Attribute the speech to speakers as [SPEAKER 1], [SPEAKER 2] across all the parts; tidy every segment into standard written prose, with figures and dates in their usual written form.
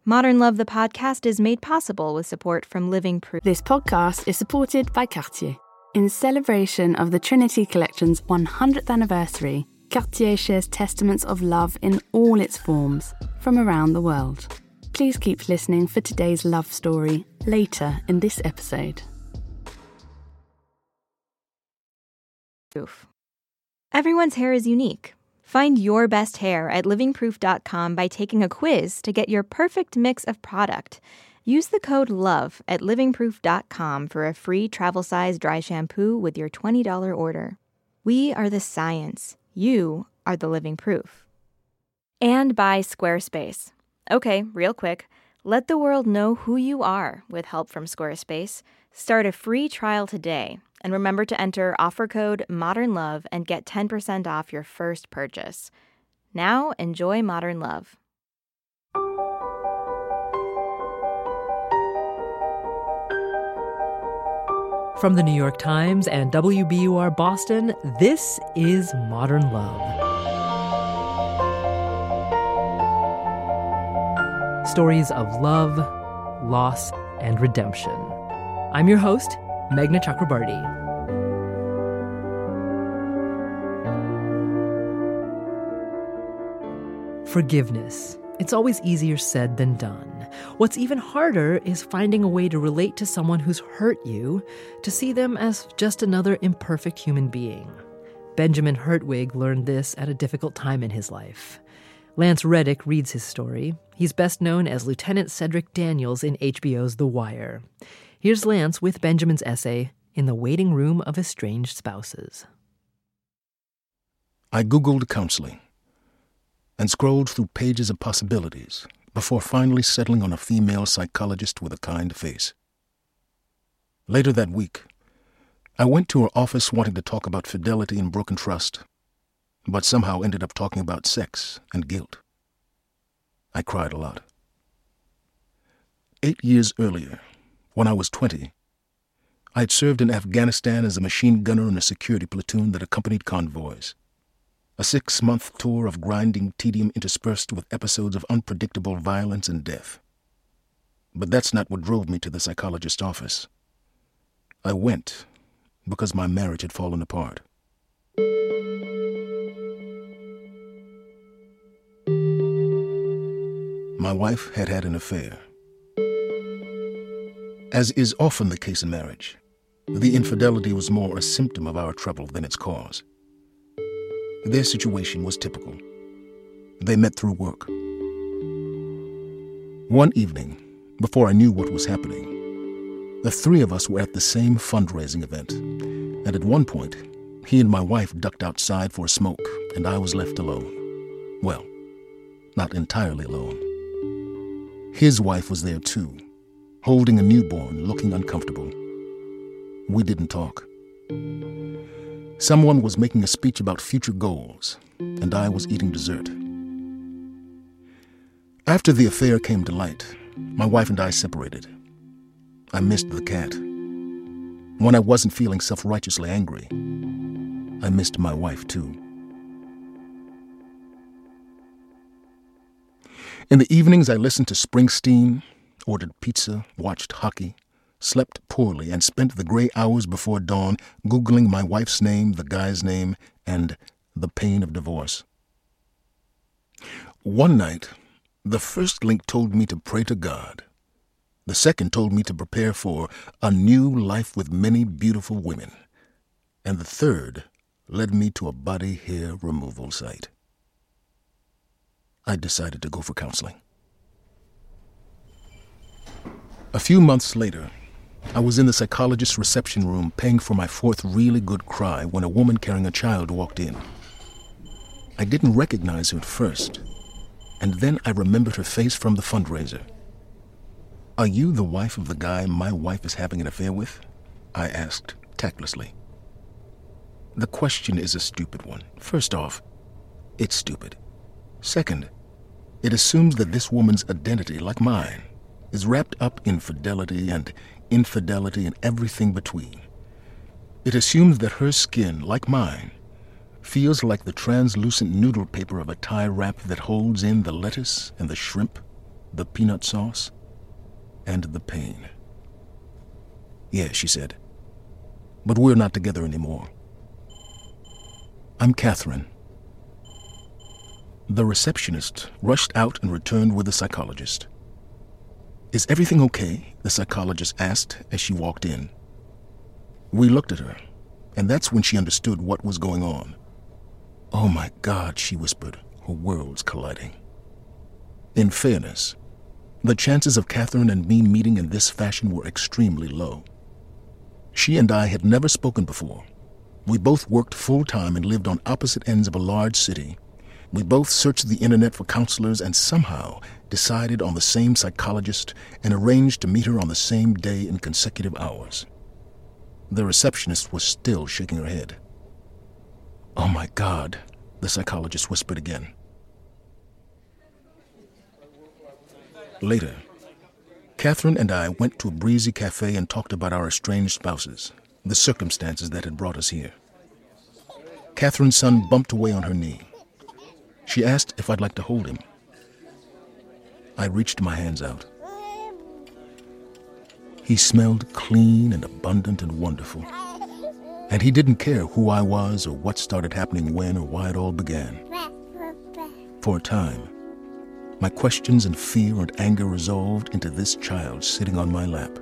[SPEAKER 1] Modern Love, the podcast, is made possible with support from Living Proof.
[SPEAKER 2] This podcast is supported by Cartier. In celebration of the Trinity Collection's 100th anniversary, Cartier shares testaments of love in all its forms from around the world. Please keep listening for today's love story later in this episode.
[SPEAKER 1] Everyone's hair is unique. Find your best hair at livingproof.com by taking a quiz to get your perfect mix of product. Use the code LOVE at livingproof.com for a free travel-size dry shampoo with your $20 order. We are the science. You are the living proof. And by Squarespace. Okay, real quick. Let the world know who you are with help from Squarespace. Start a free trial today. And remember to enter offer code MODERNLOVE and get 10% off your first purchase. Now, enjoy Modern Love.
[SPEAKER 3] From the New York Times and WBUR Boston, this is Modern Love. Stories of love, loss, and redemption. I'm your host, Meghna Chakrabarti. Forgiveness. It's always easier said than done. What's even harder is finding a way to relate to someone who's hurt you, to see them as just another imperfect human being. Benjamin Hertwig learned this at a difficult time in his life. Lance Reddick reads his story. He's best known as Lieutenant Cedric Daniels in HBO's The Wire. Here's Lance with Benjamin's essay, In the Waiting Room of Estranged Spouses.
[SPEAKER 4] I Googled counseling and scrolled through pages of possibilities before finally settling on a female psychologist with a kind face. Later that week, I went to her office wanting to talk about fidelity and broken trust, but somehow ended up talking about sex and guilt. I cried a lot. 8 years earlier, when I was 20, I had served in Afghanistan as a machine gunner in a security platoon that accompanied convoys. A 6-month tour of grinding tedium interspersed with episodes of unpredictable violence and death. But that's not what drove me to the psychologist's office. I went because my marriage had fallen apart. My wife had had an affair. As is often the case in marriage, the infidelity was more a symptom of our trouble than its cause. Their situation was typical. They met through work. One evening, before I knew what was happening, the three of us were at the same fundraising event, and at one point, he and my wife ducked outside for a smoke, and I was left alone. Well, not entirely alone. His wife was there too, holding a newborn, looking uncomfortable. We didn't talk. Someone was making a speech about future goals, and I was eating dessert. After the affair came to light, my wife and I separated. I missed the cat. When I wasn't feeling self-righteously angry, I missed my wife too. In the evenings, I listened to Springsteen, ordered pizza, watched hockey, slept poorly, and spent the gray hours before dawn Googling my wife's name, the guy's name, and the pain of divorce. One night, the first link told me to pray to God. The second told me to prepare for a new life with many beautiful women. And the third led me to a body hair removal site. I decided to go for counseling. A few months later, I was in the psychologist's reception room paying for my fourth really good cry when a woman carrying a child walked in. I didn't recognize her at first, and then I remembered her face from the fundraiser. "Are you the wife of the guy my wife is having an affair with?" I asked tactlessly. The question is a stupid one. First off, it's stupid. Second, it assumes that this woman's identity, like mine, is wrapped up in fidelity and infidelity and everything between. It assumes that her skin, like mine, feels like the translucent noodle paper of a tie wrap that holds in the lettuce and the shrimp the peanut sauce, and the pain. Yeah, she said. But we're not together anymore. I'm Catherine. The receptionist rushed out and returned with the psychologist. Is everything okay? The psychologist asked as she walked in. We looked at her, and that's when she understood what was going on. Oh my God, she whispered, her worlds colliding. In fairness, the chances of Catherine and me meeting in this fashion were extremely low. She and I had never spoken before. We both worked full-time and lived on opposite ends of a large city. We both searched the internet for counselors and somehow decided on the same psychologist and arranged to meet her on the same day in consecutive hours. The receptionist was still shaking her head. Oh my God, the psychologist whispered again. Later, Catherine and I went to a breezy cafe and talked about our estranged spouses, the circumstances that had brought us here. Catherine's son bumped away on her knee. She asked if I'd like to hold him. I reached my hands out. He smelled clean and abundant and wonderful. And he didn't care who I was or what started happening when or why it all began. For a time, my questions and fear and anger resolved into this child sitting on my lap.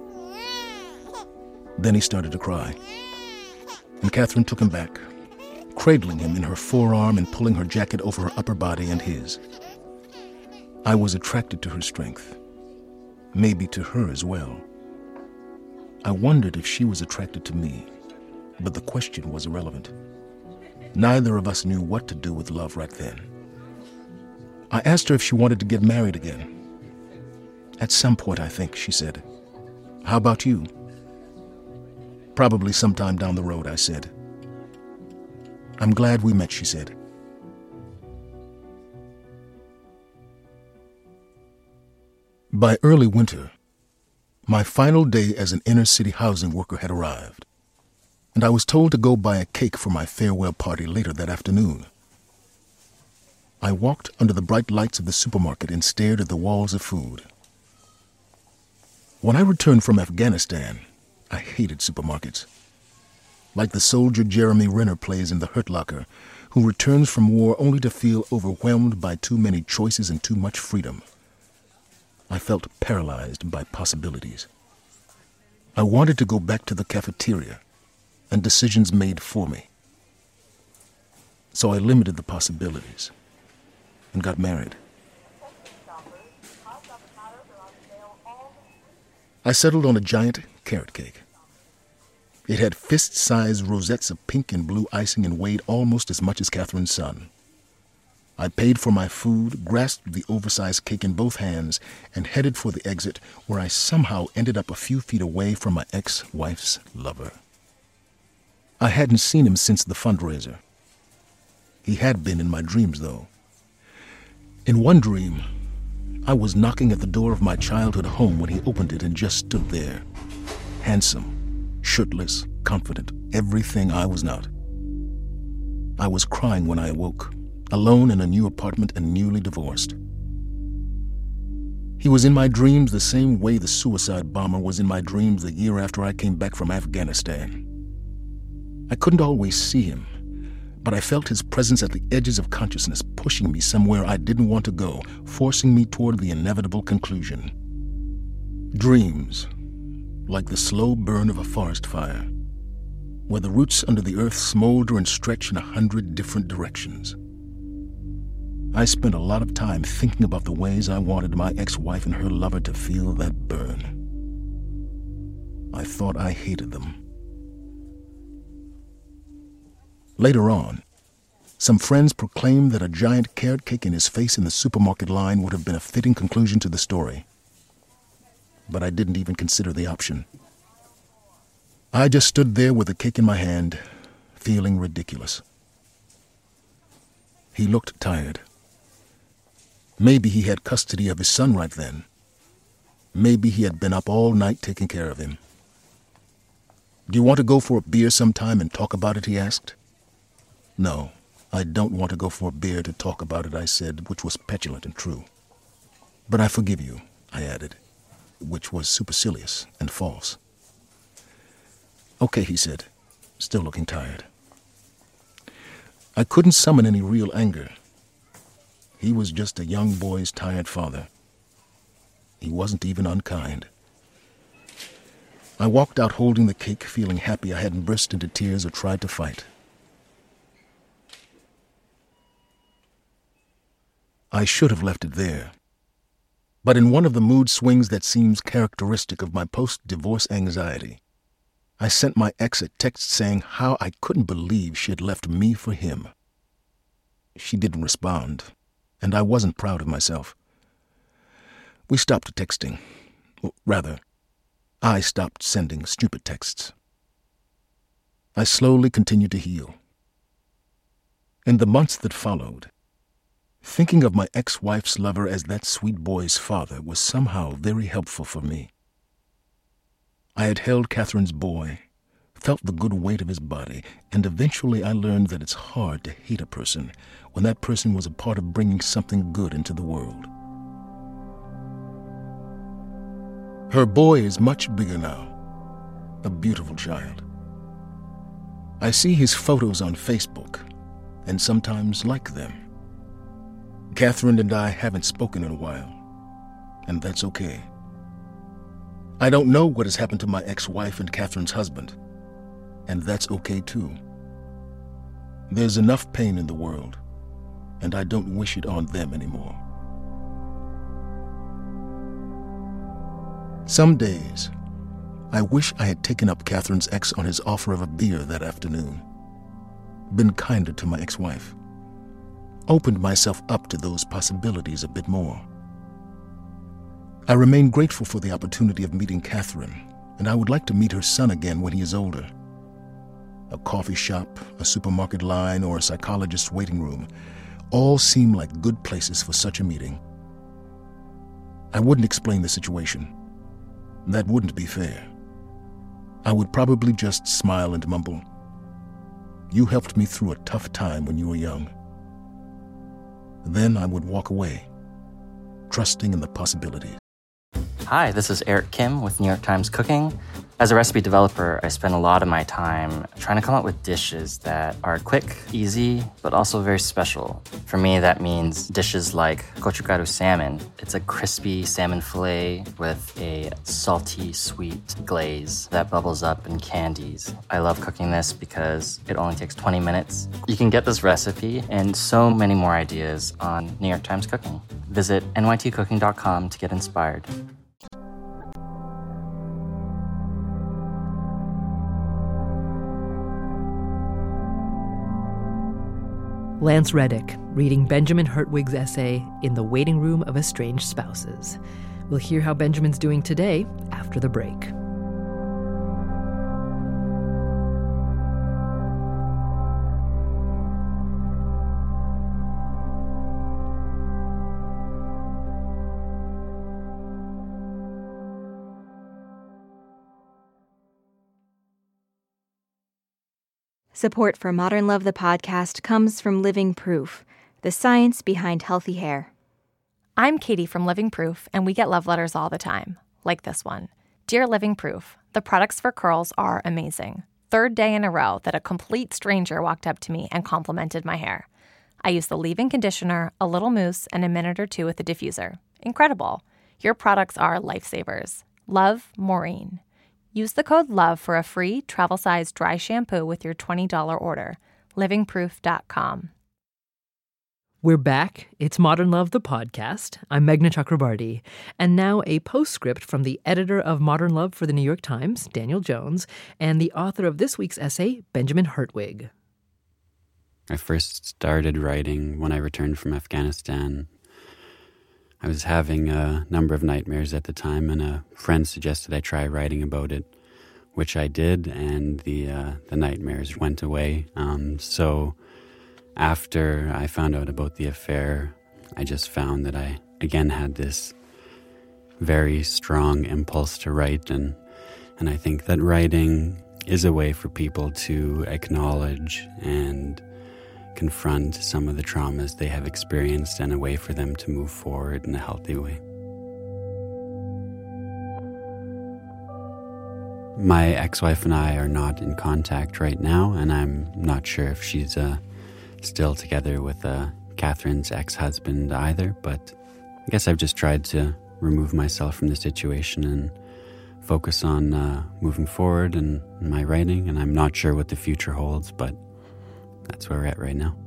[SPEAKER 4] Then he started to cry. And Catherine took him back, cradling him in her forearm and pulling her jacket over her upper body and his. I was attracted to her strength, maybe to her as well. I wondered if she was attracted to me, but the question was irrelevant. Neither of us knew what to do with love right then. I asked her if she wanted to get married again. At some point, I think, she said. How about you? Probably sometime down the road, I said. I'm glad we met, she said. By early winter, my final day as an inner-city housing worker had arrived, and I was told to go buy a cake for my farewell party later that afternoon. I walked under the bright lights of the supermarket and stared at the walls of food. When I returned from Afghanistan, I hated supermarkets. Like the soldier Jeremy Renner plays in The Hurt Locker, who returns from war only to feel overwhelmed by too many choices and too much freedom. I felt paralyzed by possibilities. I wanted to go back to the cafeteria and decisions made for me. So I limited the possibilities and got married. I settled on a giant carrot cake. It had fist-sized rosettes of pink and blue icing and weighed almost as much as Catherine's son. I paid for my food, grasped the oversized cake in both hands, and headed for the exit, where I somehow ended up a few feet away from my ex-wife's lover. I hadn't seen him since the fundraiser. He had been in my dreams, though. In one dream, I was knocking at the door of my childhood home when he opened it and just stood there, handsome, shirtless, confident, everything I was not. I was crying when I awoke, alone in a new apartment and newly divorced. He was in my dreams the same way the suicide bomber was in my dreams the year after I came back from Afghanistan. I couldn't always see him, but I felt his presence at the edges of consciousness, pushing me somewhere I didn't want to go, forcing me toward the inevitable conclusion. Dreams, like the slow burn of a forest fire, where the roots under the earth smolder and stretch in 100 different directions. I spent a lot of time thinking about the ways I wanted my ex-wife and her lover to feel that burn. I thought I hated them. Later on, some friends proclaimed that a giant carrot cake in his face in the supermarket line would have been a fitting conclusion to the story. But I didn't even consider the option. I just stood there with the cake in my hand, feeling ridiculous. He looked tired. Maybe he had custody of his son right then. Maybe he had been up all night taking care of him. Do you want to go for a beer sometime and talk about it, he asked. No, I don't want to go for a beer to talk about it, I said, which was petulant and true. But I forgive you, I added, which was supercilious and false. Okay, he said, still looking tired. I couldn't summon any real anger. He was just a young boy's tired father. He wasn't even unkind. I walked out holding the cake, feeling happy I hadn't burst into tears or tried to fight. I should have left it there. But in one of the mood swings that seems characteristic of my post-divorce anxiety, I sent my ex a text saying how I couldn't believe she had left me for him. She didn't respond, and I wasn't proud of myself. We stopped texting. Rather, I stopped sending stupid texts. I slowly continued to heal. In the months that followed, thinking of my ex-wife's lover as that sweet boy's father was somehow very helpful for me. I had held Catherine's boy, felt the good weight of his body, and eventually I learned that it's hard to hate a person when that person was a part of bringing something good into the world. Her boy is much bigger now, a beautiful child. I see his photos on Facebook and sometimes like them. Catherine and I haven't spoken in a while, and that's okay. I don't know what has happened to my ex-wife and Catherine's husband, and that's okay too. There's enough pain in the world, and I don't wish it on them anymore. Some days, I wish I had taken up Catherine's ex on his offer of a beer that afternoon, been kinder to my ex-wife, opened myself up to those possibilities a bit more. I remain grateful for the opportunity of meeting Catherine, and I would like to meet her son again when he is older. A coffee shop, a supermarket line, or a psychologist's waiting room all seem like good places for such a meeting. I wouldn't explain the situation. That wouldn't be fair. I would probably just smile and mumble, "You helped me through a tough time when you were young." Then I would walk away, trusting in the possibilities.
[SPEAKER 5] Hi, this is Eric Kim with New York Times Cooking. As a recipe developer, I spend a lot of my time trying to come up with dishes that are quick, easy, but also very special. For me, that means dishes like gochugaru salmon. It's a crispy salmon fillet with a salty, sweet glaze that bubbles up and candies. I love cooking this because it only takes 20 minutes. You can get this recipe and so many more ideas on New York Times Cooking. Visit nytcooking.com to get inspired.
[SPEAKER 3] Lance Reddick reading Benjamin Hertwig's essay, In the Waiting Room of Estranged Spouses. We'll hear how Benjamin's doing today after the break.
[SPEAKER 1] Support for Modern Love the podcast comes from Living Proof, the science behind healthy hair.
[SPEAKER 6] I'm Katie from Living Proof, and we get love letters all the time, like this one. Dear Living Proof, the products for curls are amazing. Third day in a row that a complete stranger walked up to me and complimented my hair. I use the leave-in conditioner, a little mousse, and a minute or two with the diffuser. Incredible. Your products are lifesavers. Love, Maureen. Use the code LOVE for a free travel-size dry shampoo with your $20 order. livingproof.com.
[SPEAKER 3] We're back. It's Modern Love, the podcast. I'm Meghna Chakrabarti. And now a postscript from the editor of Modern Love for the New York Times, Daniel Jones, and the author of this week's essay, Benjamin Hertwig.
[SPEAKER 7] I first started writing when I returned from Afghanistan. I was having a number of nightmares at the time, and a friend suggested I try writing about it, which I did, and the nightmares went away. So after I found out about the affair, I just found that I, again, had this very strong impulse to write, and I think that writing is a way for people to acknowledge and confront some of the traumas they have experienced, and a way for them to move forward in a healthy way. My ex-wife and I are not in contact right now, and I'm not sure if she's still together with Catherine's ex-husband either, but I guess I've just tried to remove myself from the situation and focus on moving forward and my writing, and I'm not sure what the future holds, but that's where we're at right now.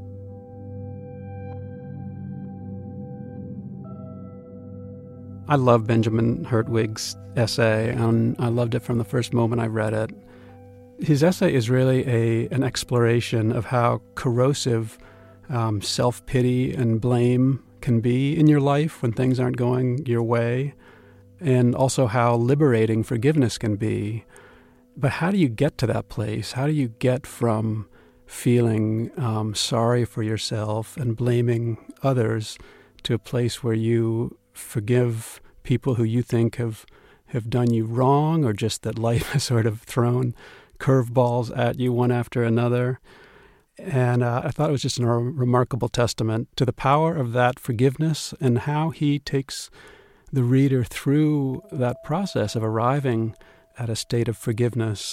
[SPEAKER 8] I love Benjamin Hertwig's essay, and I loved it from the first moment I read it. His essay is really an exploration of how corrosive self-pity and blame can be in your life when things aren't going your way, and also how liberating forgiveness can be. But how do you get to that place? How do you get from feeling sorry for yourself and blaming others to a place where you forgive people who you think have done you wrong, or just that life has sort of thrown curveballs at you one after another? And I thought it was just a remarkable testament to the power of that forgiveness and how he takes the reader through that process of arriving at a state of forgiveness.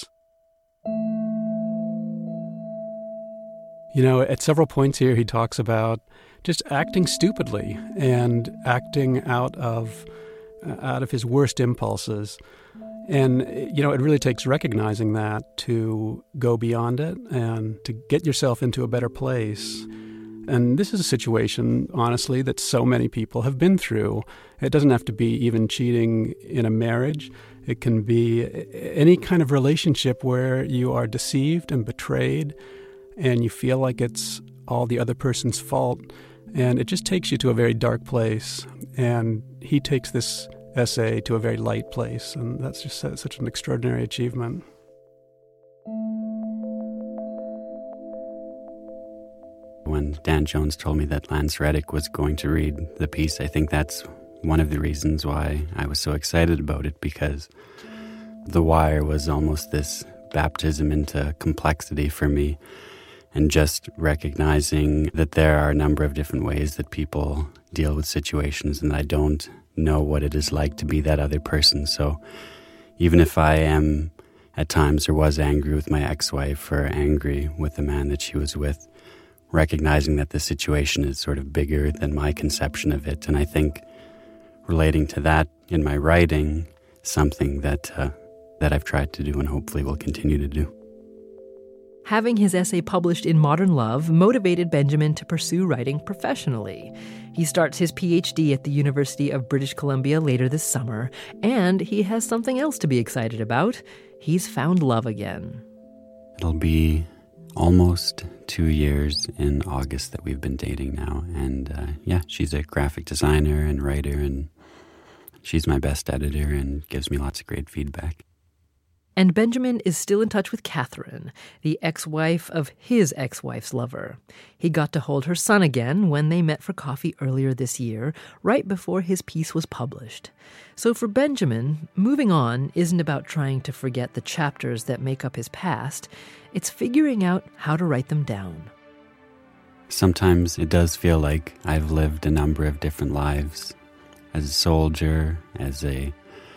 [SPEAKER 8] You know, at several points here, he talks about just acting stupidly and acting out of his worst impulses. And, you know, it really takes recognizing that to go beyond it and to get yourself into a better place. And this is a situation, honestly, that so many people have been through. It doesn't have to be even cheating in a marriage. It can be any kind of relationship where you are deceived and betrayed and you feel like it's all the other person's fault. And it just takes you to a very dark place. And he takes this essay to a very light place. And that's just such an extraordinary achievement.
[SPEAKER 7] When Dan Jones told me that Lance Reddick was going to read the piece, I think that's one of the reasons why I was so excited about it, because The Wire was almost this baptism into complexity for me. And just recognizing that there are a number of different ways that people deal with situations, and I don't know what it is like to be that other person. So even if I am at times or was angry with my ex-wife or angry with the man that she was with, recognizing that the situation is sort of bigger than my conception of it. And I think relating to that in my writing, something that I've tried to do and hopefully will continue to do.
[SPEAKER 3] Having his essay published in Modern Love motivated Benjamin to pursue writing professionally. He starts his PhD at the University of British Columbia later this summer, and he has something else to be excited about. He's found love again.
[SPEAKER 7] It'll be almost 2 years in August that we've been dating now, and she's a graphic designer and writer, and she's my best editor and gives me lots of great feedback.
[SPEAKER 3] And Benjamin is still in touch with Catherine, the ex-wife of his ex-wife's lover. He got to hold her son again when they met for coffee earlier this year, right before his piece was published. So for Benjamin, moving on isn't about trying to forget the chapters that make up his past. It's figuring out how to write them down.
[SPEAKER 7] Sometimes it does feel like I've lived a number of different lives. As a soldier, as a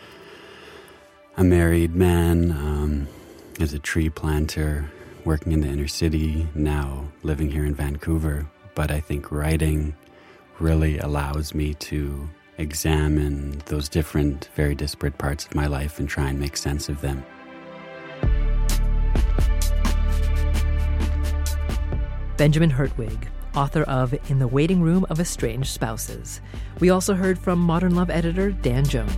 [SPEAKER 7] married man, as a tree planter, working in the inner city, now living here in Vancouver. But I think writing really allows me to examine those different, very disparate parts of my life and try and make sense of them.
[SPEAKER 3] Benjamin Hertwig, author of In the Waiting Room of Estranged Spouses. We also heard from Modern Love editor Dan Jones.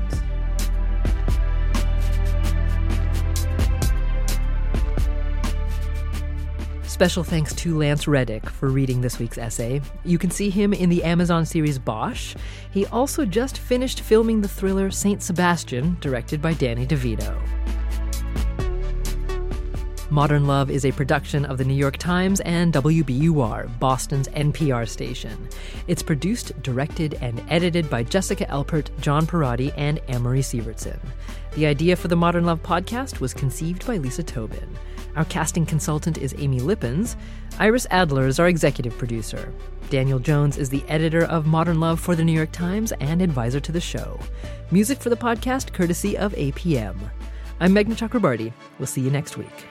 [SPEAKER 3] Special thanks to Lance Reddick for reading this week's essay. You can see him in the Amazon series Bosch. He also just finished filming the thriller Saint Sebastian, directed by Danny DeVito. Modern Love is a production of the New York Times and WBUR, Boston's NPR station. It's produced, directed, and edited by Jessica Elpert, John Perotti, and Anne-Marie Sievertson. The idea for the Modern Love podcast was conceived by Lisa Tobin. Our casting consultant is Amy Lippens. Iris Adler is our executive producer. Daniel Jones is the editor of Modern Love for the New York Times and advisor to the show. Music for the podcast courtesy of APM. I'm Meghna Chakrabarti. We'll see you next week.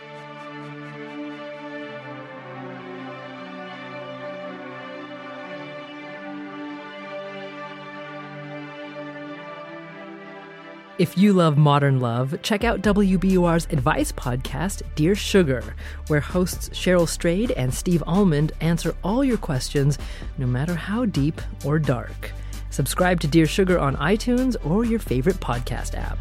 [SPEAKER 3] If you love modern love, check out WBUR's advice podcast, Dear Sugar, where hosts Cheryl Strayed and Steve Almond answer all your questions, no matter how deep or dark. Subscribe to Dear Sugar on iTunes or your favorite podcast app.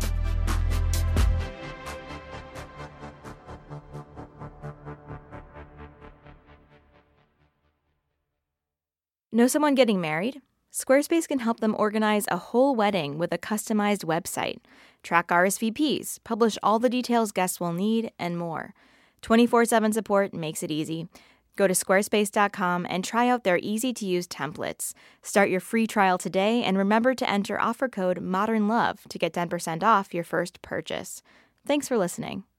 [SPEAKER 1] Know someone getting married? Squarespace can help them organize a whole wedding with a customized website, track RSVPs, publish all the details guests will need, and more. 24/7 support makes it easy. Go to squarespace.com and try out their easy-to-use templates. Start your free trial today and remember to enter offer code MODERNLOVE to get 10% off your first purchase. Thanks for listening.